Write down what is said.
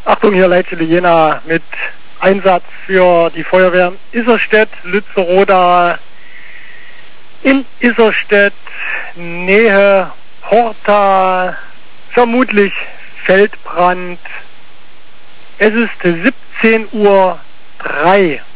Achtung, hier Leitstelle Jena mit Einsatz für die Feuerwehren Iserstedt, Lützeroda, in Iserstedt, Nähe Porta, vermutlich Feldbrand. Es ist 17:03 Uhr.